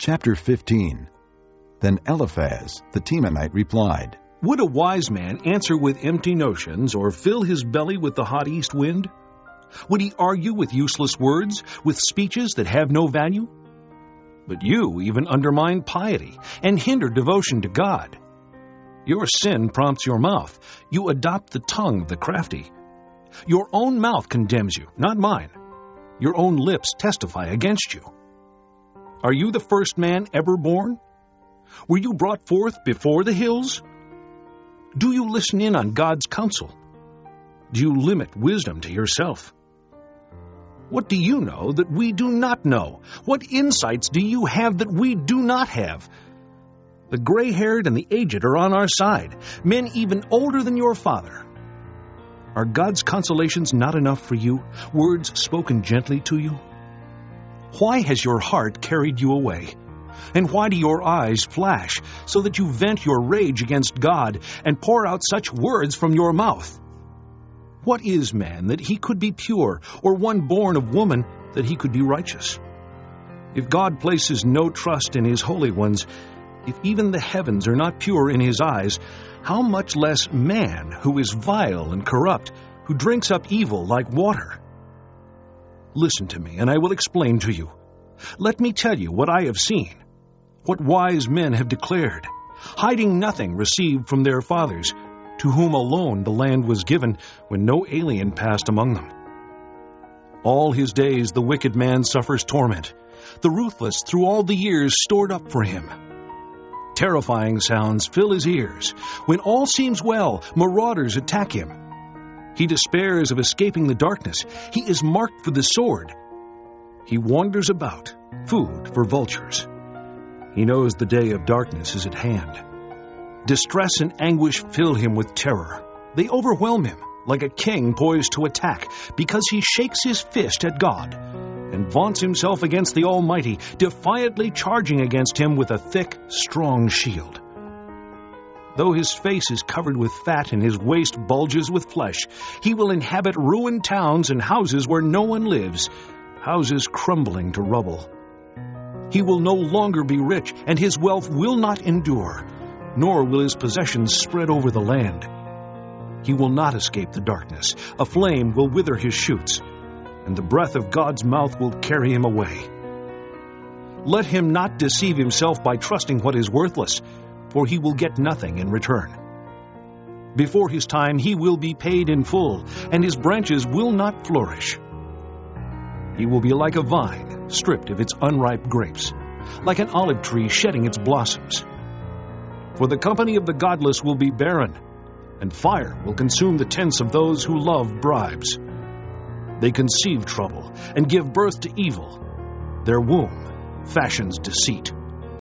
Chapter 15. Then Eliphaz the Temanite replied, Would a wise man answer with empty notions, or fill his belly with the hot east wind? Would he argue with useless words, with speeches that have no value? But you even undermine piety and hinder devotion to God. Your sin prompts your mouth. You adopt the tongue of the crafty. Your own mouth condemns you, not mine. Your own lips testify against you. Are you the first man ever born? Were you brought forth before the hills? Do you listen in on God's counsel? Do you limit wisdom to yourself? What do you know that we do not know? What insights do you have that we do not have? The gray-haired and the aged are on our side, men even older than your father. Are God's consolations not enough for you, words spoken gently to you? Why has your heart carried you away? And why do your eyes flash, so that you vent your rage against God and pour out such words from your mouth? What is man that he could be pure, or one born of woman that he could be righteous? If God places no trust in his holy ones, if even the heavens are not pure in his eyes, how much less man who is vile and corrupt, who drinks up evil like water? Listen to me, and I will explain to you. Let me tell you what I have seen, what wise men have declared, hiding nothing received from their fathers, to whom alone the land was given when no alien passed among them. All his days the wicked man suffers torment, the ruthless through all the years stored up for him. Terrifying sounds fill his ears. When all seems well, marauders attack him. He despairs of escaping the darkness. He is marked for the sword. He wanders about, food for vultures. He knows the day of darkness is at hand. Distress and anguish fill him with terror. They overwhelm him like a king poised to attack, because he shakes his fist at God and vaunts himself against the Almighty, defiantly charging against him with a thick, strong shield. Though his face is covered with fat and his waist bulges with flesh, he will inhabit ruined towns and houses where no one lives, houses crumbling to rubble. He will no longer be rich, and his wealth will not endure, nor will his possessions spread over the land. He will not escape the darkness. A flame will wither his shoots, and the breath of God's mouth will carry him away. Let him not deceive himself by trusting what is worthless, for he will get nothing in return. Before his time he will be paid in full, and his branches will not flourish. He will be like a vine stripped of its unripe grapes, like an olive tree shedding its blossoms. For the company of the godless will be barren, and fire will consume the tents of those who love bribes. They conceive trouble and give birth to evil. Their womb fashions deceit.